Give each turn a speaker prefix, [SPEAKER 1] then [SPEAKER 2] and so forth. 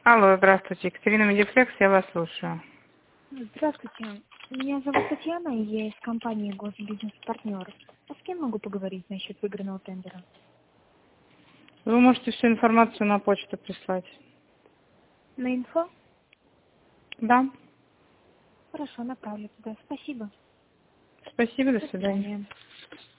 [SPEAKER 1] Алло, здравствуйте. Екатерина Медифлекс, я вас слушаю.
[SPEAKER 2] Здравствуйте. Меня зовут Татьяна, и я из компании «Госбизнес-партнер». А с кем могу поговорить насчет выигранного тендера?
[SPEAKER 1] Вы можете всю информацию на почту прислать.
[SPEAKER 2] На инфо?
[SPEAKER 1] Да.
[SPEAKER 2] Хорошо, направлю туда. Спасибо.
[SPEAKER 1] Спасибо, до
[SPEAKER 2] До
[SPEAKER 1] свидания.
[SPEAKER 2] свидания.